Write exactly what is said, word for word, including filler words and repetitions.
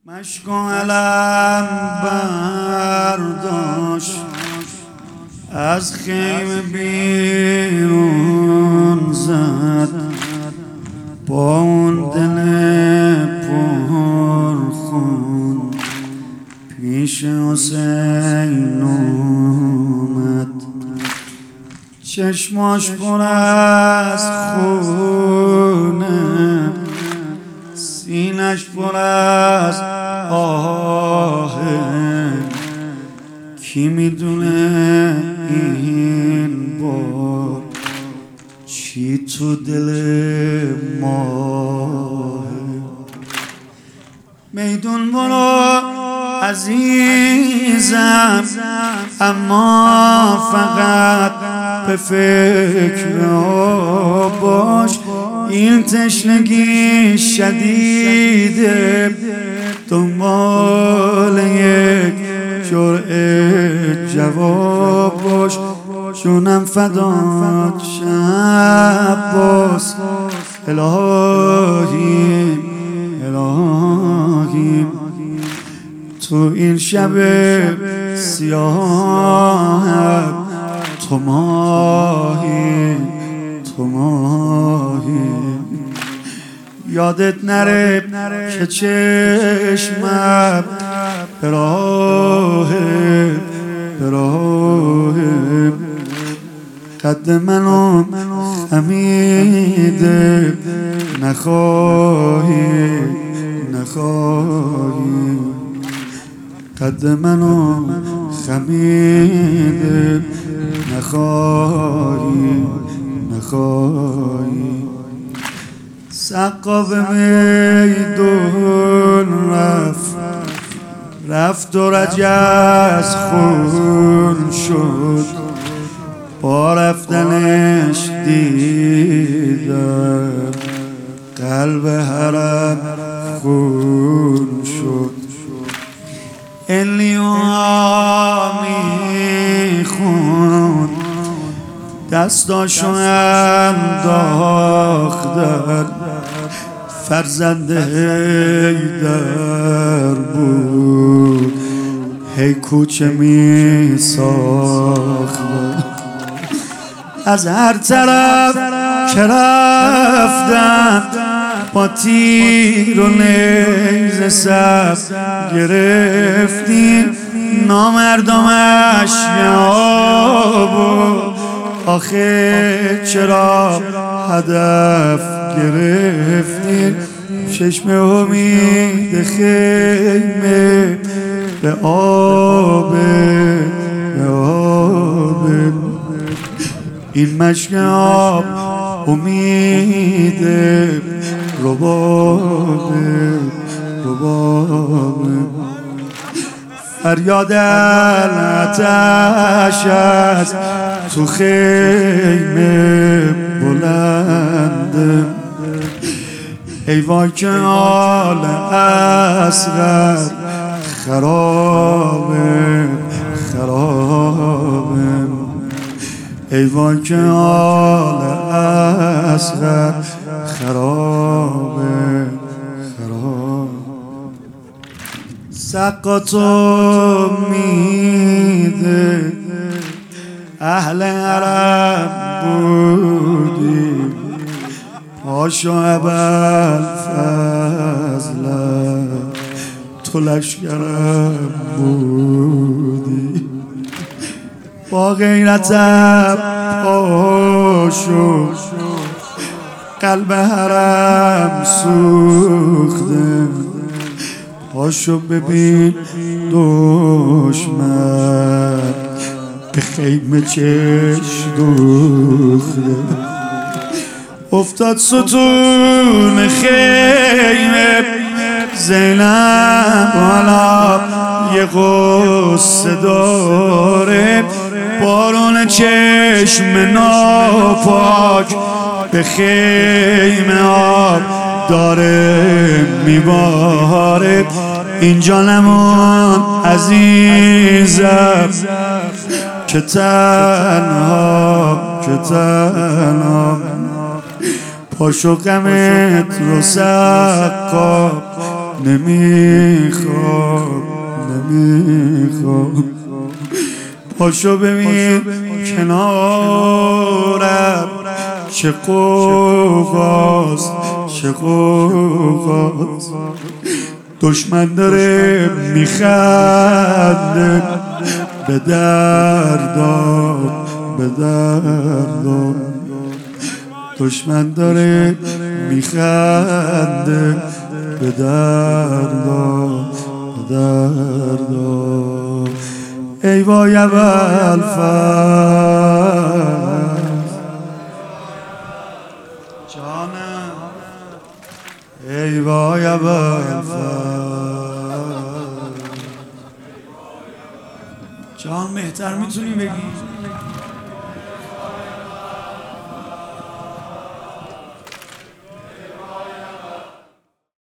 مشک و علم برداشت از خیمه بیرون زد با اون دل پرخون پیش حسین اومد. چشماش پر از خونه، سینش پر از آهه. کی میدونه این بار چی تو دل ماه. میدون برو عزیزم، اما فقط به فکر باش. این تشنگی شدیده، دنبال یک جرعه جواب باش. جونم فدات شب باز. الهی الهی تو این شب سیاه، تو ماهی تو ماهی. یادت نره که چشمم به راه به راه قد منو خمیده. نخواهی نخواهی قد منو خمیده. نخواهی نخواهی. سقا به میدون رفت رفت و رجز خون شد. با رفتنش دیدم قلب حرم خون شد. الیوها میخون دستاشو انداختن. فرزند حیدر بود، هی کوچه می ساختن. از هر طرف که رفتن با تیر و نیزه صف گرفتین. نامردمش یابو آخه چرا هدف گرفتین. چشم امید خیمه به آب به آب. این مشک آب امید رباب رباب. فریاد آتش از تو خیمه بلنده. ای وای که حال اصغر خرابه خرابه. ای وای که حال اصغر خرابه خرابه. سقا تو میده اهل حرم بودی. پاشو ابوالفضل تو لشکرم بودی. با غیرتم پاشو قلب حرم سوخته. پاشو ببین دشمن به خیمه چش دوخته. افتاد ستون خیمه زینب حالا یه غصه داره. بارون چشم ناپاک به خیمه آب داره میباره. اینجا نمون عزیزم که تنها که تنها. پاشو غمت رو سقا نمیخوام نمیخوام پاشو ببین کنارم چه قوقاست چه قوقاست دشمن داره میخنده به دردام به دردام دشمن داره میخنده به دردام به دردام ای وای اول فصل جانم ای وای اول فصل جان مهتر میتونی بگی